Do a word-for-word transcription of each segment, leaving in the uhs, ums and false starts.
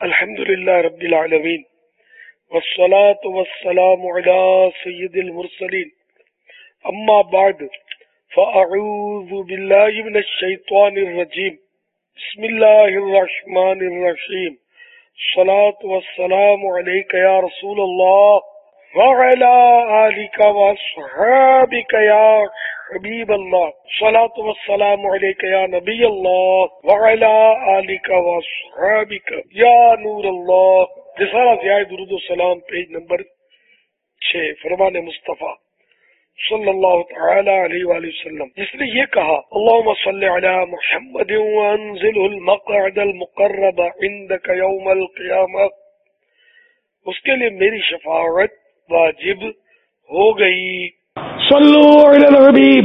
الحمد للہ رب العالمین والصلاة والسلام على سید المرسلین اما بعد فاعوذ باللہ من الشیطان الرجیم بسم اللہ الرحمن الرحیم الصلاة والسلام علیک یا رسول اللہ وعلى آلک واصحابک یا حبیب اللہ الصلاة والسلام علیک یا نبی اللہ وعلى آلک واصحابک یا نور اللہ۔ رسالہ ضیاء درود و سلام پیج نمبر چھ، فرمان مصطفیٰ صلی اللہ تعالی علیہ وآلہ وسلم، جس نے یہ کہا اللہم صلی علی محمد وانزلہ المقعد المقرب عندک یوم القیامہ، اس کے لیے میری شفاعت واجب ہو گئی۔ صلو علی الحبیب۔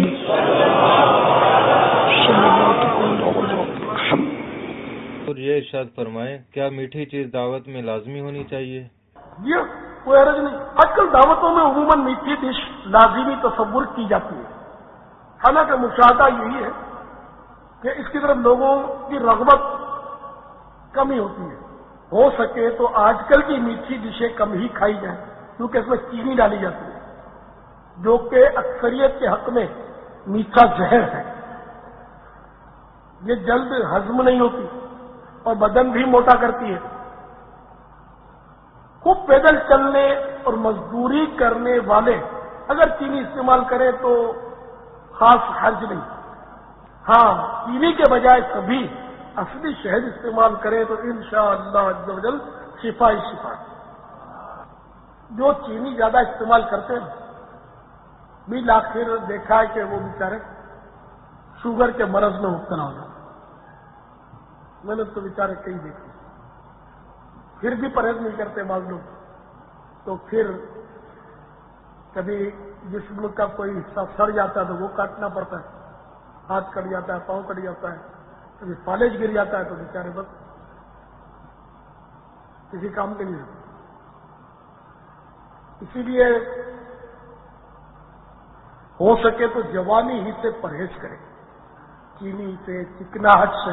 اور یہ ارشاد فرمائیں، کیا میٹھی چیز دعوت میں لازمی ہونی چاحیے؟ یہ کوئی حرج نہیں۔ آج کل دعوتوں میں عموماً میٹھی ڈش لازمی تصور کی جاتی ہے، حالانکہ مشاہدہ یہی ہے کہ اس کی طرف لوگوں کی رغبت کم ہی ہوتی ہے۔ ہو سکے تو آج کل کی میٹھی ڈشیں کم ہی کھائی جائیں، کیونکہ اس میں چینی ڈالی جاتی ہے جو کہ اکثریت کے حق میں میٹھا زہر ہے۔ یہ جلد ہضم نہیں ہوتی اور بدن بھی موٹا کرتی ہے۔ خوب پیدل چلنے اور مزدوری کرنے والے اگر چینی استعمال کریں تو خاص حرج نہیں۔ ہاں، چینی کے بجائے سبھی اصلی شہد استعمال کریں تو انشاءاللہ عز و جل شفا ہی شفا۔ جو چینی زیادہ استعمال کرتے ہیں بھی آخر دیکھا ہے کہ وہ بیچارے شوگر کے مرض میں مبتلا ہو جاتے۔ میں نے تو بیچارے کئی دیکھے، پھر بھی پرہیز نہیں کرتے بعض لوگ، تو پھر کبھی جسم کا کوئی حصہ سڑ جاتا ہے تو وہ کاٹنا پڑتا ہے، ہاتھ کٹ جاتا ہے، پاؤں کٹ جاتا ہے، کبھی فالج گر جاتا ہے تو بیچارے بس کسی کام کے نہیں ہوتے۔ اسی لیے ہو سکے تو جوانی ہی سے پرہیز کریں، چینی سے، چکناہٹ سے،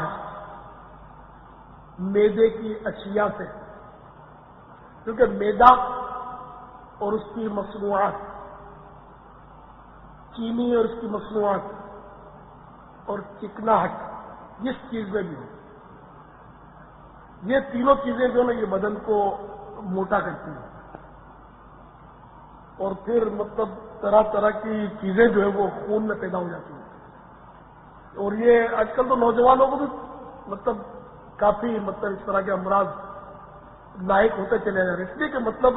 میدے کی اشیاء سے، کیونکہ میدا اور اس کی مصنوعات، چینی اور اس کی مصنوعات اور چکناہٹ جس چیز میں بھی ہو، یہ تینوں چیزیں جو نا یہ بدن کو موٹا کرتی ہیں، اور پھر مطلب طرح طرح کی چیزیں جو ہے وہ خون میں پیدا ہو جاتی ہیں۔ اور یہ آج کل تو نوجوانوں کو بھی مطلب کافی مطلب اس طرح کے امراض لاحق ہوتے چلے جا رہے ہیں، اس لیے کہ مطلب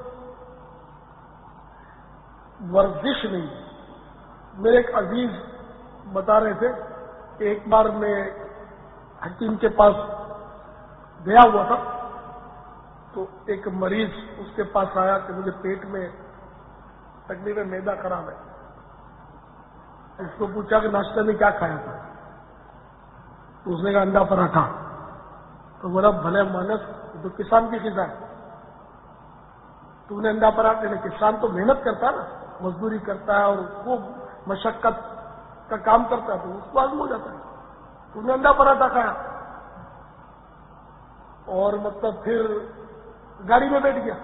ورزش نہیں ہے۔ میرے ایک عزیز بتا رہے تھے کہ ایک بار میں حکیم کے پاس گیا ہوا تھا تو ایک مریض اس کے پاس آیا کہ مجھے پیٹ میں تکلیف ہے، میدا خراب ہے۔ اس کو پوچھا کہ ناشتہ میں کیا کھایا تھا؟ تو اس نے کہا انڈا پراٹھا۔ تو بولا بھلے مانس، تو کسان کی غذا ہے، تو نے انڈا پراٹھا نے، کسان تو محنت کرتا ہے نا، مزدوری کرتا ہے اور خوب مشقت کا کام کرتا ہے تو اس کو ہضم ہو جاتا ہے، تو نے انڈا پراٹھا کھایا اور مطلب پھر گاڑی میں بیٹھ گیا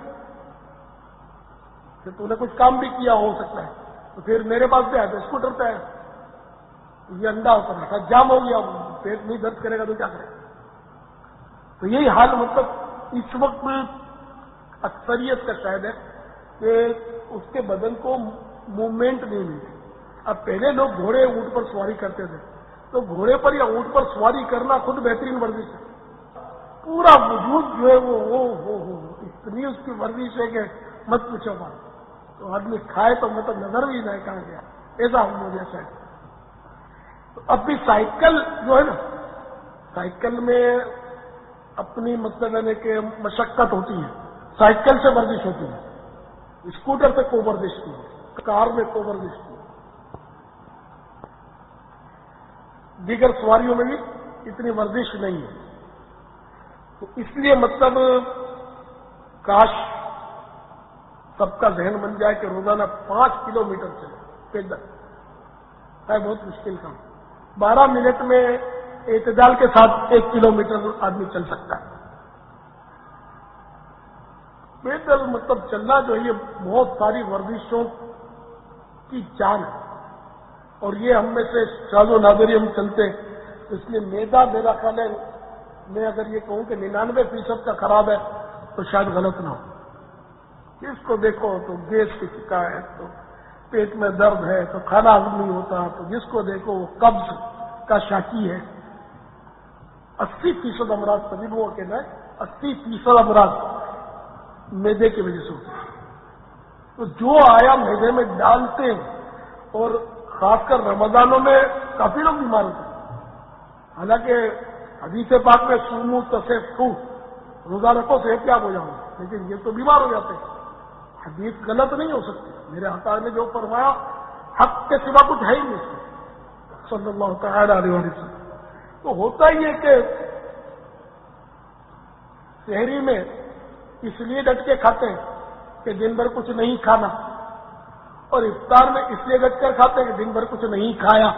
کہ تو نے کچھ کام بھی کیا ہو سکتا ہے، تو پھر میرے پاس بھی آیا تو اسکوٹر پہ آیا، یہ انڈا پراٹھا جام ہو گیا، پیٹ نہیں درد کرے گا تو کیا کرے گا؟ تو یہی حال مطلب اس وقت میں اکثریت کا شاید ہے کہ اس کے بدن کو موومنٹ نہیں ملتی۔ اب پہلے لوگ گھوڑے اونٹ پر سواری کرتے تھے، تو گھوڑے پر یا اونٹ پر سواری کرنا خود بہترین ورزش ہے۔ پورا وجود جو ہے وہ ہو ہو ہو اتنی اس کی ورزش ہے کہ مت پوچھو بات، تو آدمی کھائے تو مطلب نظر بھی نہیں کہاں گیا، ایسا ہو گیا شاید۔ تو اب بھی سائیکل جو ہے نا، سائیکل میں اپنی مطلب ہے کہ مشقت ہوتی ہے، سائیکل سے ورزش ہوتی ہے، اسکوٹر سے کو ورزش کی ہے، کار میں کو ورزش کی ہے، دیگر سواریوں میں بھی اتنی ورزش نہیں ہے۔ تو اس لیے مطلب کاش سب کا ذہن بن جائے کہ روزانہ پانچ کلو میٹر چلے پیدل، ہے بہت مشکل کام، بارہ منٹ میں اعتدال کے ساتھ ایک کلو میٹر آدمی چل سکتا ہے، پیدل مطلب چلنا جو ہے یہ بہت ساری ورزشوں کی جان ہے، اور یہ ہم میں سے شاذ و نادری ہم چلتے ہیں، اس لیے میدا میرا خیال ہے، میں اگر یہ کہوں کہ ننانوے فیصد کا خراب ہے تو شاید غلط نہ ہو۔ جس کو دیکھو تو گیس کی شکایت، تو پیٹ میں درد ہے، تو کھانا ہضم نہیں ہوتا، تو جس کو دیکھو وہ قبض کا شاکی ہے۔ اسی فیصد امراض طبیبوں کا کہنا ہے اسی فیصد امراض میدے کی وجہ سے ہوتے ہیں۔ تو جو آیا میدے میں ڈالتے ہیں، اور خاص کر رمضانوں میں کافی لوگ بیمار ہوتے ہیں، حالانکہ حدیث پاک میں سومو تصفو، روزہ رکھو صحت یاب ہو جاؤ، لیکن یہ تو بیمار ہو جاتے ہیں۔ حدیث غلط نہیں ہو سکتی، میرے آقا نے جو فرمایا حق کے سوا کچھ ہے ہی نہیں صلی اللہ تعالی علیہ وسلم۔ تو ہوتا ہی ہے کہ سحری میں اس لیے ڈٹ کے کھاتے ہیں کہ دن بھر کچھ نہیں کھانا، اور افطار میں اس لیے ڈٹ کر کھاتے ہیں کہ دن بھر کچھ نہیں کھایا۔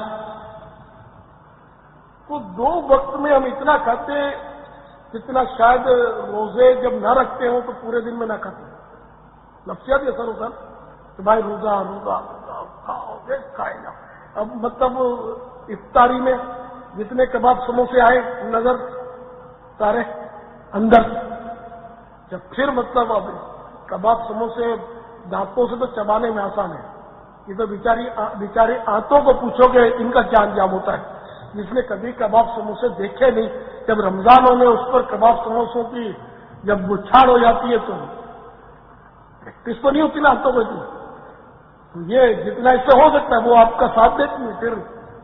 تو دو وقت میں ہم اتنا کھاتے ہیں جتنا شاید روزے جب نہ رکھتے ہوں تو پورے دن میں نہ کھاتے ہیں۔ نفسیاتی اثر ہوتا ہے کہ بھائی روزہ روزہ روزہ کھاؤ گے کھائے گا۔ اب مطلب افطاری میں جتنے کباب سموسے آئے نظر سارے اندر، جب پھر مطلب اب کباب سموسے دانتوں سے تو چبانے میں آسان ہے، یہ تو بیچاری بیچاری آنتوں کو پوچھو کہ ان کا کیا انجام ہوتا ہے۔ جس نے کبھی کباب سموسے دیکھے نہیں، جب رمضانوں میں اس پر کباب سموسوں کی جب بچھاڑ ہو جاتی ہے تو پریکٹس تو نہیں ہوتی نا آنتوں کو اتنی، تو یہ جتنا اس سے ہو سکتا ہے وہ آپ کا ساتھ دیتی ہے۔ پھر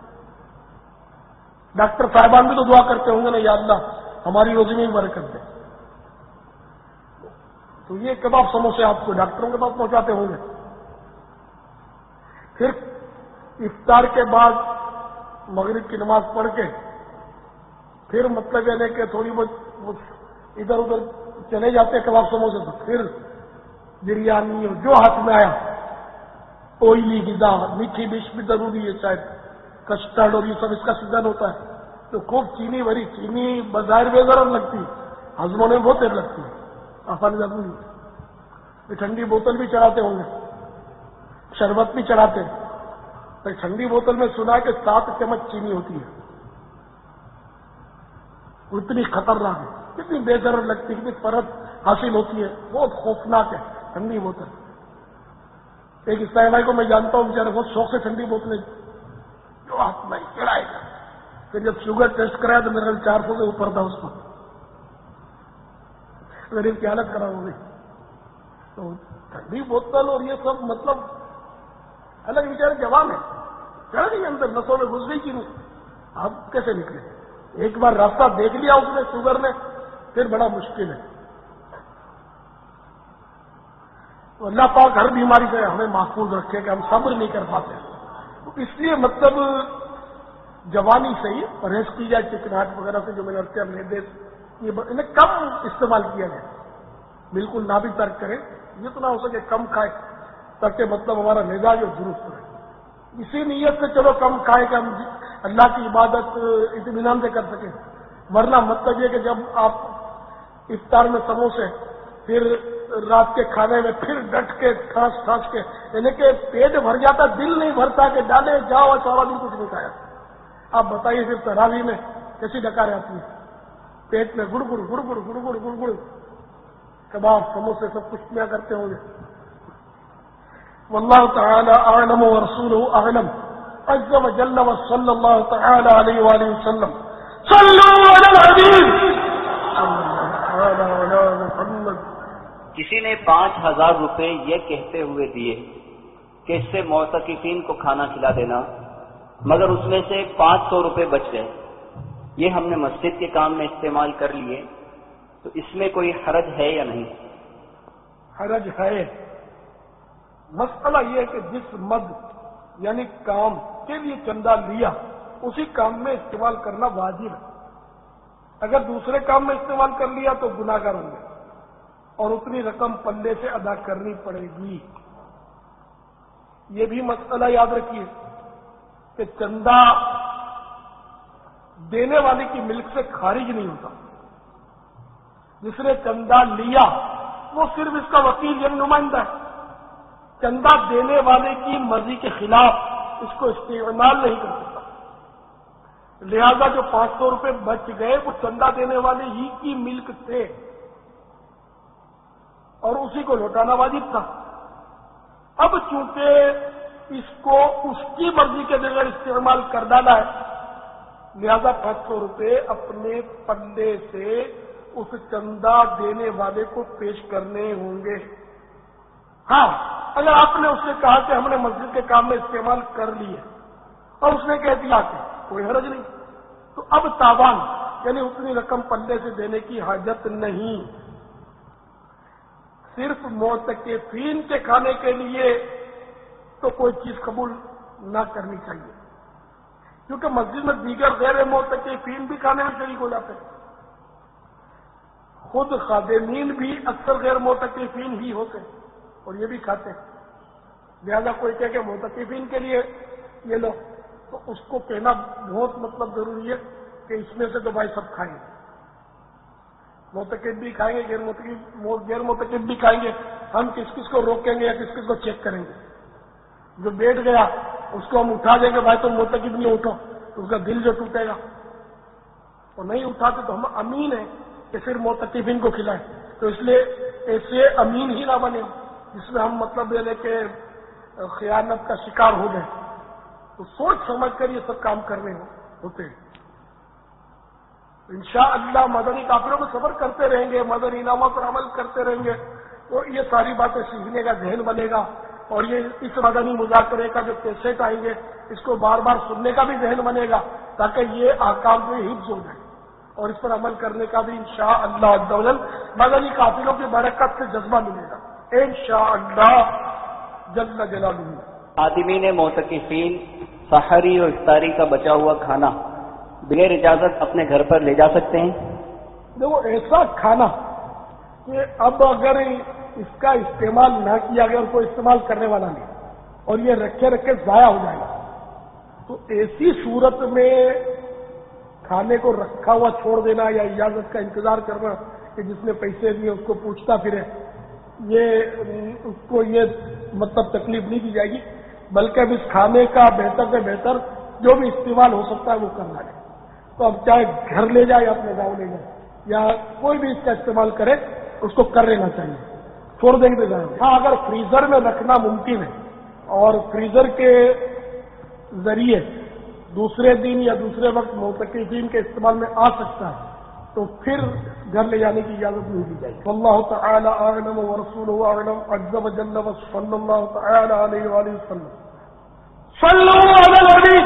ڈاکٹر صاحبان بھی تو دعا کرتے ہوں گے نا، یا اللہ ہماری روزی میں برکت دے، تو یہ کباب سموسے آپ کو ڈاکٹروں کے پاس پہنچاتے ہوں گے۔ پھر افطار کے بعد مغرب کی نماز پڑھ کے پھر مطلب یہ کہ تھوڑی بہت ادھر ادھر چلے جاتے کباب سموسے، تو پھر بریانی اور جو ہاتھ میں آیا، آئلی غذا، میٹھی ڈش بھی ضروری ہے، شاید کسٹرڈ اور یہ سب اس کا سیزن ہوتا ہے، تو خوب چینی بھری، چینی بظاہر بے ضرر لگتی ہے، ہضم ہونے میں بہت دیر لگتی ہے، آسانی ضروری ہے۔ ٹھنڈی بوتل بھی چڑھاتے ہوں گے، شربت بھی چڑھاتے ہیں، تو ٹھنڈی بوتل میں سنا ہے کہ سات چمچ چینی ہوتی ہے، اتنی خطرناک ہے، کتنی بے ضرر لگتی ہے، کتنی فرق حاصل ہوتی ہے، بہت خوفناک ہے ٹھنڈی بوتل۔ ایک عیسائی بھائی کو میں جانتا ہوں، بیچارے بہت شوق سے ٹھنڈی بوتلیں جو ہاتھ میں چڑھائے گا، پھر جب شوگر ٹیسٹ کرایا تو میرا چار سو سے اوپر تھا اس کو، غریب کی حالت خراب ہو گئی۔ تو ٹھنڈی بوتل اور یہ سب مطلب الگ بیچارے جوان ہے، چڑھ گئی اندر نسوں میں گھس گئی کہ نہیں، اب کیسے نکلے؟ ایک بار راستہ دیکھ لیا اس نے شوگر نے، پھر بڑا مشکل ہے۔ تو اللہ پاک ہر بیماری سے ہمیں محفوظ رکھے کہ ہم صبر نہیں کر پاتے، تو اس لیے مطلب جوانی سے ہی پرہیز کی جائے چکناہٹ وغیرہ سے، جو میں نے کیا میدے یہ انہیں کم استعمال کیا جائے، بالکل نہ بھی ترک کریں، جتنا ہو سکے کم کھائے تاکہ مطلب ہمارا مزاج جو درست رہے۔ اسی نیت سے چلو کم کھائے کہ ہم اللہ کی عبادت اطمینان سے کر سکیں، ورنہ مطلب یہ کہ جب آپ افطار میں سموسے، پھر رات کے کھانے میں پھر ڈٹ کے ٹھانس ٹھانس کے، یعنی کہ پیٹ بھر جاتا، دل نہیں بھرتا کہ ڈالے جاؤ اور سارا دن کچھ نہیں کھایا۔ آپ بتائیے پھر تراویح میں کیسی ڈکاریں آتی ہیں، پیٹ میں گڑ گڑ گڑ گڑ گڑ گڑ گڑ گڑ کباب سموسے سب کچھ کیا کرتے ہوں گے۔ واللہ تعالی اعلم ورسولہ اعلم عز وجل وصلی اللہ تعالی علیہ وآلہ وسلم صلوا علی الحبیب محمد۔ کسی نے پانچ ہزار روپے یہ کہتے ہوئے دیے کہ اس سے معتکفین کو کھانا کھلا دینا، مگر اس میں سے پانچ سو روپے بچ گئے، یہ ہم نے مسجد کے کام میں استعمال کر لیے، تو اس میں کوئی حرج ہے یا نہیں؟ حرج ہے۔ مسئلہ یہ ہے کہ جس مد یعنی کام کے لیے چندہ لیا اسی کام میں استعمال کرنا واجب ہے، اگر دوسرے کام میں استعمال کر لیا تو گناہگار ہوں گے اور اتنی رقم پلے سے ادا کرنی پڑے گی۔ یہ بھی مسئلہ یاد رکھیے کہ چندہ دینے والے کی ملک سے خارج نہیں ہوتا، جس نے چندہ لیا وہ صرف اس کا وکیل یعنی نمائندہ ہے، چندہ دینے والے کی مرضی کے خلاف اس کو استعمال نہیں کر سکتا۔ لہذا جو پانچ سو روپے بچ گئے وہ چندہ دینے والے ہی کی ملک تھے اور اسی کو لوٹانا واجب تھا۔ اب چونکہ اس کو اس کی مرضی کے بغیر استعمال کر ڈالا ہے، لہذا پانچ سو روپے اپنے پلے سے اس چندہ دینے والے کو پیش کرنے ہوں گے۔ ہاں، اگر آپ نے اس سے کہا کہ ہم نے مسجد کے کام میں استعمال کر لیے اور اس نے کہہ دیا کہ کوئی حرج نہیں، تو اب تاوان یعنی اتنی رقم پلے سے دینے کی حاجت نہیں۔ صرف معتکفین کے کھانے کے لیے تو کوئی چیز قبول نہ کرنی چاہیے، کیونکہ مسجد میں دیگر غیر معتکفین بھی کھانے میں شریک ہو جاتے ہیں، خود خادمین بھی اکثر غیر معتکفین ہی ہوتے ہیں اور یہ بھی کھاتے ہیں۔ لہذا کوئی کہے کہ معتکفین کے لیے یہ لو، تو اس کو کہنا بہت مطلب ضروری ہے کہ اس میں سے تو بھائی سب کھائیں گے، معتکف بھی کھائیں گے، غیر معتکف غیر معتکف بھی کھائیں گے۔ ہم کس کس کو روکیں گے یا کس کس کو چیک کریں گے؟ جو بیٹھ گیا اس کو ہم اٹھا دیں گے، بھائی تم معتکف نہیں اٹھو، تو اس کا دل جو ٹوٹے گا، اور نہیں اٹھاتے تو ہم امین ہیں کہ پھر معتکفین کو کھلائیں۔ تو اس لیے ایسے امین ہی نہ بنے جس میں ہم مطلب یہ لے کہ خیانت کا شکار ہو جائیں، تو سوچ سمجھ کر یہ سب کام کرنے ہوتے ہیں۔ انشاءاللہ مدنی قافلوں میں سفر کرتے رہیں گے، مدنی انعامات پر عمل کرتے رہیں گے، تو یہ ساری باتیں سیکھنے کا ذہن بنے گا، اور یہ اس مدنی مذاکرے کا جو کیسٹ آئیں گے اس کو بار بار سننے کا بھی ذہن بنے گا، تاکہ یہ احکام میں حفظ ہو جائے اور اس پر عمل کرنے کا بھی انشاءاللہ عز و جل مدنی قافلوں کی برکت سے جذبہ ملے گا انشاءاللہ جل جلالہ۔ خادمین معتکفین سحری اور افطاری کا بچا ہوا کھانا بغیر اجازت اپنے گھر پر لے جا سکتے ہیں؟ دیکھو، ایسا کھانا کہ اب اگر اس کا استعمال نہ کیا گیا اور کوئی استعمال کرنے والا نہیں اور یہ رکھے رکھے ضائع ہو جائے گا، تو ایسی صورت میں کھانے کو رکھا ہوا چھوڑ دینا یا اجازت کا انتظار کرنا کہ جس نے پیسے دیے اس کو پوچھتا پھرے، یہ اس کو یہ مطلب تکلیف نہیں دی جائے گی، بلکہ اب اس کھانے کا بہتر سے بہتر جو بھی استعمال ہو سکتا ہے وہ کرنا ہے۔ تو اب چاہے گھر لے جائے یا اپنے گاؤں لے جائے یا کوئی بھی اس کا استعمال کرے، اس کو کر لینا چاہیے، چھوڑ دیں گے تو جائیں گے۔ ہاں، اگر فریزر میں رکھنا ممکن ہے اور فریزر کے ذریعے دوسرے دن یا دوسرے وقت معتکفین کے استعمال میں آ سکتا ہے تو پھر گھر لے جانے کی اجازت نہیں دی جائے گی۔ واللہ تعالی اعلم ورسولہ اعلم عز وجل وصلی اللہ تعالی علیہ وآلہ وسلم۔ صلوا علی النبی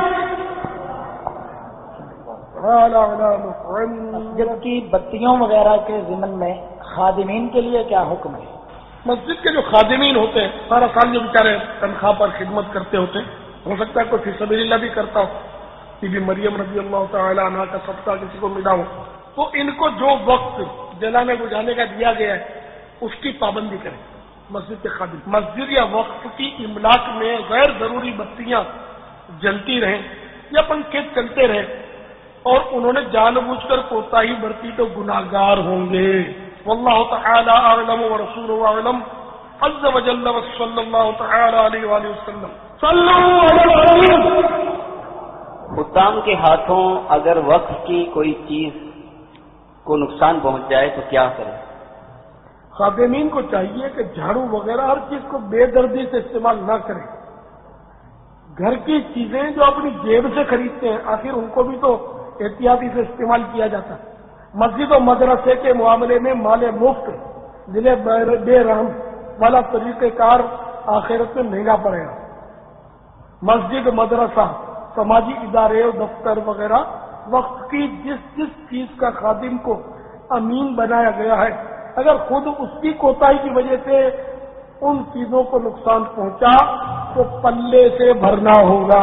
مسجد کی بتیوں وغیرہ کے ضمن میں خادمین کے لیے کیا حکم ہے؟ مسجد کے جو خادمین ہوتے ہیں سارا سال جو بیچارے تنخواہ پر خدمت کرتے ہوتے ہیں، ہو سکتا ہے کوئی فی سبیل اللہ بھی کرتا ہو، بی بی مریم رضی اللہ تعالی عنہا کا صدقہ کسی کو ملا ہو، تو ان کو جو وقت جلانے بجھانے کا دیا گیا ہے اس کی پابندی کریں۔ مسجد کے خادم مسجد یا وقت کی املاک میں غیر ضروری بتیاں جلتی رہیں یا پنکھے چلتے رہیں اور انہوں نے جان بوجھ کر کوتاہی برتی تو گناہگار ہوں گے۔ واللہ تعالی اعلم ورسولہ اعلم عز وجل وصلی اللہ تعالی علیہ وآلہ وسلم۔ صلوا علی النبی۔ حکام کے ہاتھوں اگر وقف کی کوئی چیز کو نقصان پہنچ جائے تو کیا کریں؟ خادمین کو چاہیے کہ جھاڑو وغیرہ ہر چیز کو بے دردی سے استعمال نہ کریں۔ گھر کی چیزیں جو اپنی جیب سے خریدتے ہیں آخر ان کو بھی تو احتیاطی سے استعمال کیا جاتا ہے۔ مسجد و مدرسے کے معاملے میں مال مفت ضلع بے رحم والا طریقہ کار آخرت میں مہنگا پڑے گا۔ مسجد، مدرسہ، سماجی ادارے اور دفتر وغیرہ وقت کی جس جس چیز کا خادم کو امین بنایا گیا ہے، اگر خود اس کی کوتاہی کی وجہ سے ان چیزوں کو نقصان پہنچا تو پلے سے بھرنا ہوگا۔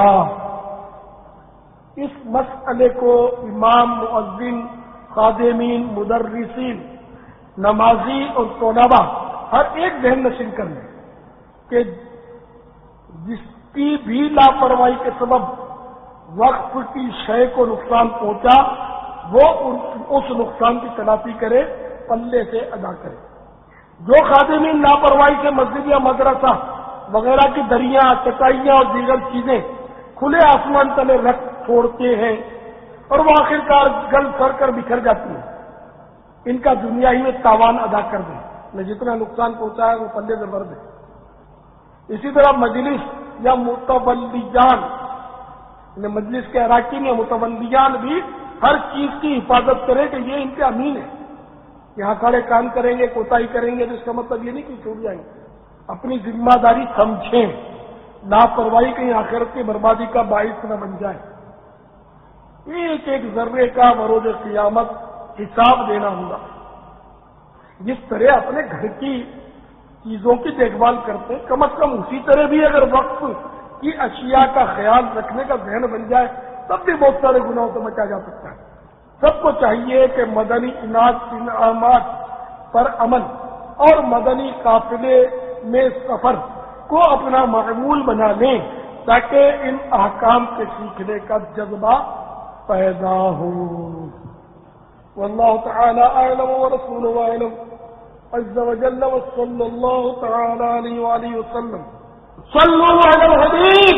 اس مسئلے کو امام، مؤذن، خادمین، مدرسین، نمازی اور طلباء ہر ایک ذہن نشین کر لیں کہ جس کی بھی لاپرواہی کے سبب وقف کی شے کو نقصان پہنچا وہ اس نقصان کی تلافی کرے، پلے سے ادا کرے۔ جو خادمین لاپرواہی سے مسجد یا مدرسہ وغیرہ کی دریاں، چٹائیاں اور دیگر چیزیں کھلے آسمان تلے رکھ چھوڑتے ہیں اور وہ آخرکار گل سر کر بکھر جاتی ہیں، ان کا دنیا ہی میں تاوان ادا کر دیں، میں جتنا نقصان پہنچا ہے وہ پلے سے بھر دیں۔ اسی طرح مجلس یا متولیان، مجلس کے اراکین یا متولیان بھی ہر چیز کی حفاظت کرے کہ یہ ان کے امین ہیں، یہاں کھڑے کام کریں گے، کوتاہی کریں گے تو اس کا مطلب یہ نہیں کہ چھوٹ جائیں گے، اپنی ذمہ داری سمجھیں، لاپرواہی کہیں آخرت کی بربادی کا باعث نہ بن جائے۔ ایک ایک ذرے کا بروز قیامت حساب دینا ہوگا۔ جس طرح اپنے گھر کی چیزوں کی دیکھ بھال کرتے ہیں، کم از کم اسی طرح بھی اگر وقت کی اشیاء کا خیال رکھنے کا ذہن بن جائے تب بھی بہت سارے گناہوں سے بچا جا سکتا ہے۔ سب کو چاہیے کہ مدنی انعامات پر عمل اور مدنی قافلے میں سفر کو اپنا معمول بنا لیں تاکہ ان احکام کے سیکھنے کا جذبہ پیدا ہو۔ واللہ تعالی اعلم ورسولہ اعلم عز وجل وصلی اللہ تعالی علیہ وآلہ وسلم۔ صلوا علی الحبیب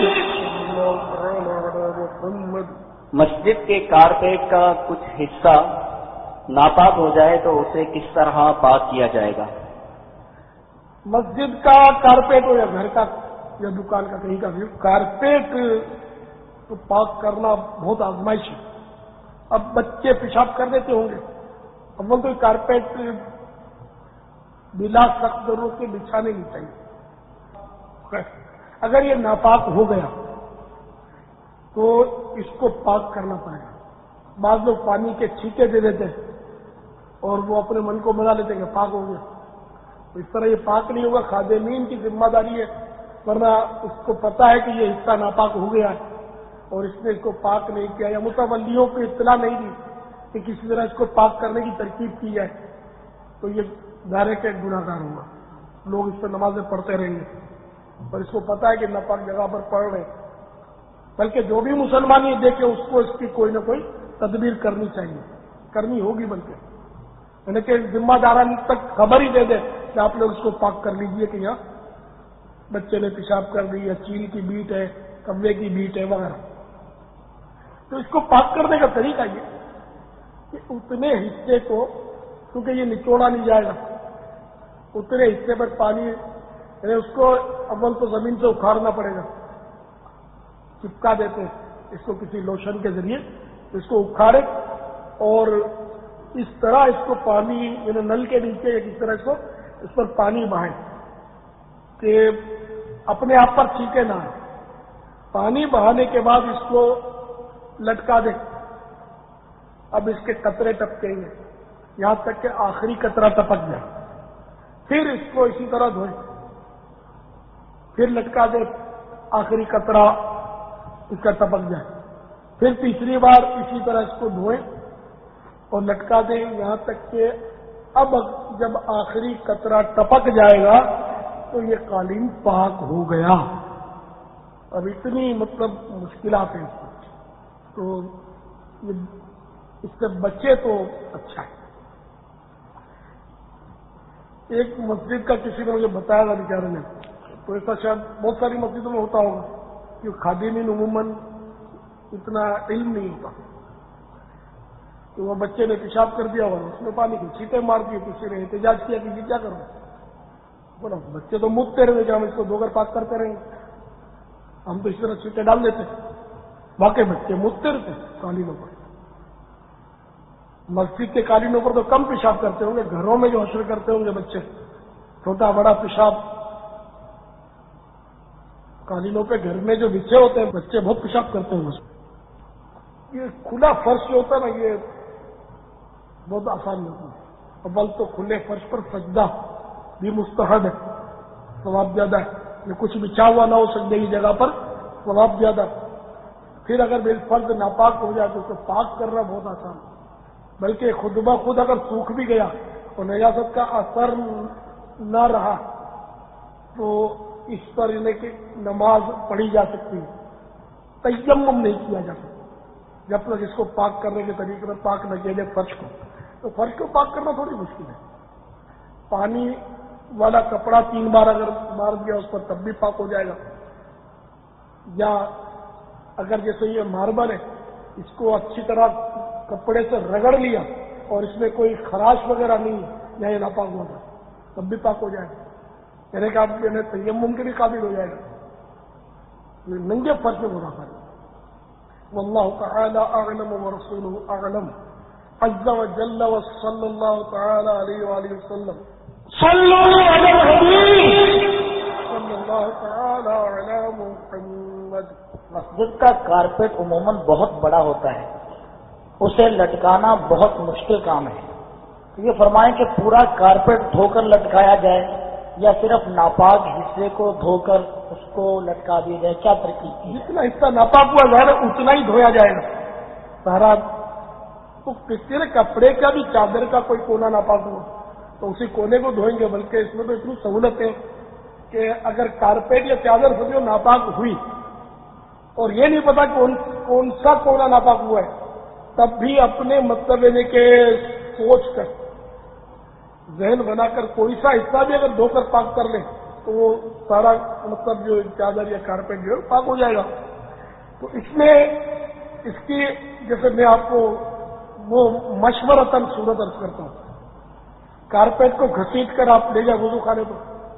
محمد۔ مسجد کے کارپیٹ کا کچھ حصہ ناپاک ہو جائے تو اسے کس طرح پاک کیا جائے گا؟ مسجد کا کارپیٹ ہو یا گھر کا یا دکان کا کہیں کا بھی کارپیٹ کو پاک کرنا بہت آزمائش ہے۔ اب بچے پیشاب کر دیتے ہوں گے، اول تو کارپیٹ بلا سخت ضرورت کے بچھانے نہیں چاہیے۔ اگر یہ ناپاک ہو گیا تو اس کو پاک کرنا پڑے گا۔ بعض لوگ پانی کے چھینکے دے دیتے ہیں اور وہ اپنے من کو بنا لیتے ہیں کہ پاک ہو گیا، تو اس طرح یہ پاک نہیں ہوگا۔ خادمین کی ذمہ داری ہے، ورنہ اس کو پتا ہے کہ یہ حصہ ناپاک ہو گیا ہے اور اس نے اس کو پاک نہیں کیا، یا متولیوں کو اطلاع نہیں دی کہ کسی طرح اس کو پاک کرنے کی ترکیب کی جائے، تو یہ دائرے کا ایک گناہ گار ہوگا۔ لوگ اس پہ نمازیں پڑھتے رہیں گے اور اس کو پتا ہے کہ ناپاک جگہ پر پڑھ رہے ہیں، بلکہ جو بھی مسلمان یہ دیکھے اس کو اس کی کوئی نہ کوئی تدبیر کرنی چاہیے، کرنی ہوگی، بلکہ یعنی کہ ذمہ داران تک خبر ہی دے دے کہ آپ لوگ اس کو پاک کر لیجئے کہ یہاں بچے نے پیشاب کر دی یا چیل کی بیٹ ہے، کبے کی بیٹ ہے وغیرہ۔ تو اس کو پاک کرنے کا طریقہ یہ کہ اتنے حصے کو، کیونکہ یہ نچوڑا نہیں جائے گا، اتنے حصے پر پانی، یعنی اس کو اول تو زمین سے اکھاڑنا پڑے گا، چپکا دیتے ہیں اس کو کسی لوشن کے ذریعے، اس کو اکھاڑے اور اس طرح اس کو پانی، یعنی نل کے نیچے یا کس طرح اس کو اس پر پانی بہائیں کہ اپنے آپ پر چھینکے نہ آئے۔ پانی بہانے کے بعد اس کو لٹکا دیں، اب اس کے قطرے ٹپکیں گے یہاں تک کہ آخری قطرہ ٹپک جائے، پھر اس کو اسی طرح دھوئیں، پھر لٹکا دیں، آخری قطرہ اس کا ٹپک جائے، پھر تیسری بار اسی طرح اس کو دھوئیں اور لٹکا دیں یہاں تک کہ اب جب آخری قطرہ ٹپک جائے گا تو یہ قالین پاک ہو گیا۔ اب اتنی مطلب مشکلات ہیں اس میں، تو اس سے بچے تو اچھا ہے۔ ایک مسجد کا کسی نے مجھے بتایا تھا بیچارے نے، تو ایسا شاید بہت ساری مسجدوں میں ہوتا ہوگا کہ خادمین عموماً اتنا علم نہیں ہوتا، تو وہ بچے نے پیشاب کر دیا اور اس میں پانی کی چھینٹیں مار دی، کسی نے احتجاج کیا کہ کیا کروں، بولا بچے تو مدتے رہے کہ ہم اس کو دو کر پاک کرتے رہیں گے، ہم تو اس طرح چھینٹیں ڈال دیتے، واقعی بچے مدتے رہتے قالینوں پر۔ مسجد کے قالینوں پر تو کم پیشاب کرتے ہوں گے، گھروں میں جو حشر کرتے ہوں گے بچے، چھوٹا بڑا پیشاب قالینوں پہ گھر میں جو بچے ہوتے ہیں بچے بہت پیشاب کرتے ہیں اس میں۔ یہ کھلا فرش جو ہوتا ہے نا یہ بہت آسان ہوتا ہے، اول تو کھلے فرش پر سجدہ بھی مستحب ہے، ثواب زیادہ ہے، یہ کچھ بچھا ہوا نہ ہو سجدے کی جگہ پر، ثواب زیادہ۔ پھر اگر بالفرض ناپاک ہو جائے تو اس کو پاک کرنا بہت آسان ہے، بلکہ خود بخود اگر سوکھ بھی گیا اور نجاست کا اثر نہ رہا تو اس پر انہیں کہ نماز پڑھی جا سکتی ہے، تیمم نہیں کیا جا سکتا جب تک اس کو پاک کرنے کے طریقے میں پاک نہ کیا جائے فرش کو۔ تو فرش کو پاک کرنا تھوڑی مشکل ہے، پانی والا کپڑا تین بار اگر مار دیا اس پر تب بھی پاک ہو جائے گا. یا اگر جیسے یہ ماربل ہے اس کو اچھی طرح کپڑے سے رگڑ لیا اور اس میں کوئی خراش وغیرہ نہیں ہے یا یہ ناپاک ہوا تھا تب بھی پاک ہو جائے گا. یعنی کہ آپ یعنی تیمم کے بھی قابل ہو جائے گا. ننگے فرش میں گناہ کرے. واللہ تعالی اعلم ورسولہ اعلم عز وجل وصلی اللہ تعالی علیہ وآلہ وسلم. صلوا علی الحبیب صلی اللہ تعالی علی محمد. مسجد کا کارپیٹ عموماً بہت بڑا ہوتا ہے, اسے لٹکانا بہت مشکل کام ہے. یہ فرمائیں کہ پورا کارپیٹ دھو کر لٹکایا جائے یا صرف ناپاک حصے کو دھو کر اس کو لٹکا دیا جائے, کیا ترکیب کی؟ جتنا حصہ ناپاک ہوا ظاہر ہے اتنا ہی دھویا جائے گا. سارا تو کسی کپڑے کا بھی چادر کا کوئی کونا ناپاک ہوا تو اسی کونے کو دھوئیں گے. بلکہ اس میں تو اتنی سہولت ہے کہ اگر کارپیٹ یا چادر سمجھو ناپاک ہوئی اور یہ نہیں پتا کون کون سا کونا ناپاک ہوا ہے تب بھی اپنے مطلب یعنی کہ سوچ کر ذہن بنا کر کوئی سا حصہ بھی اگر دھو کر پاک کر لیں تو وہ سارا مطلب جو چادر یا کارپیٹ جو ہے پاک ہو جائے گا. تو اس میں اس کی جیسے میں آپ کو وہ مشورتاً صورت عرض کرتا ہوں. کارپیٹ کو گھسیٹ کر آپ لے جائیں وضو خانے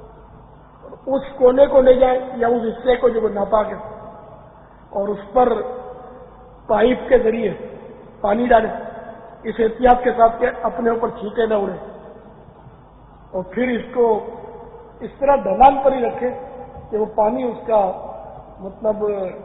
کو, اس کونے کو لے جائیں یا اس حصے کو جو ناپاک ہے اور اس پر پائپ کے ذریعے پانی ڈالیں, اس احتیاط کے ساتھ کہ اپنے اوپر چھینٹے نہ اڑے, اور پھر اس کو اس طرح ڈھلان پر ہی رکھے کہ وہ پانی اس کا مطلب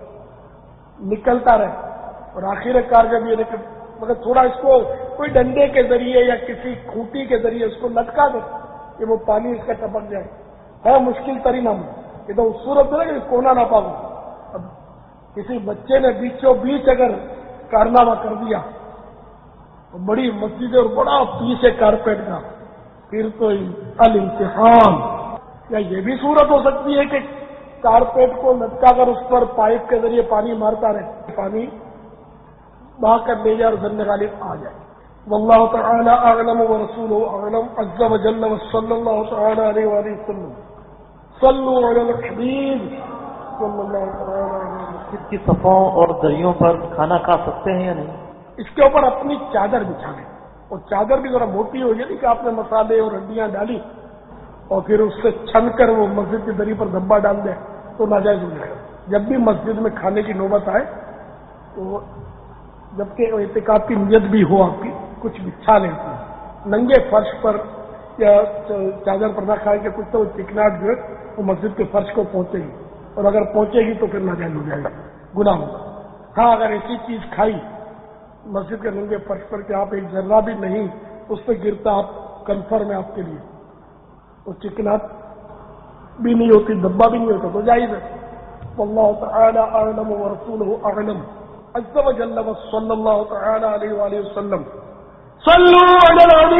نکلتا رہے. اور آخر کار جب یہ کہ مگر تھوڑا اس کو کوئی ڈنڈے کے ذریعے یا کسی کھوٹی کے ذریعے اس کو لٹکا دے کہ وہ پانی اس کا ٹپک جائے. ہے مشکل ترین ہم یہ تو اس صورت میں کہ کونا نہ پاؤ. اب کسی بچے نے بیچوں بیچ اگر کارنامہ کر دیا تو بڑی مسجد اور بڑا پیس ہے کارپیٹ کا, پھر تو الامتحان. یا یہ بھی صورت ہو سکتی ہے کہ کارپیٹ کو لٹکا کر اس پر پائپ کے ذریعے پانی مارتا رہے, پانی بہا کر لے جائے اور ذن غالب آ جائے. واللہ تعالی اعلم ورسولہ اعلم عز وجل وصلی اللہ تعالی علیہ وآلہ وسلم. صلوا علی الحبیب صلی اللہ تعالی علیہ وسلم. مسجد کی صفوں اور دریوں پر کھانا کھا سکتے ہیں یا نہیں؟ اس کے اوپر اپنی چادر بچھا لیں, اور چادر بھی ذرا موٹی ہو جائے کہ آپ نے مسالے اور ہڈیاں ڈالی اور پھر اس سے چھن کر وہ مسجد کی دری پر دھبا ڈال دیں تو ناجائز ہو جائے گا. جب بھی مسجد میں کھانے کی نوبت آئے تو جبکہ اعتکاف کی نیت بھی ہو آپ کی, کچھ بچھا لیں ننگے فرش پر یا چادر پر نہ کھائیں کہ کچھ تو چکناٹ جو ہے وہ مسجد کے فرش کو پہنچے گی, اور اگر پہنچے گی تو پھر ناجائز ہو جائے گا, گناہ ہوگا. ہاں اگر ایسی چیز کھائی مسجد کے ننگے فرش پر کہ آپ ایک ذرہ بھی نہیں اس پہ گرتا, آپ کنفرم ہے آپ کے لیے, اور چکناٹ بھی نہیں ہوتی, دبا بھی نہیں ہوتا تو جائز ہے. واللہ تعالی اعلم ورسولہ اعلم عز وجل وصلی اللہ تعالی علیہ وآلہ وسلم. صلوا علی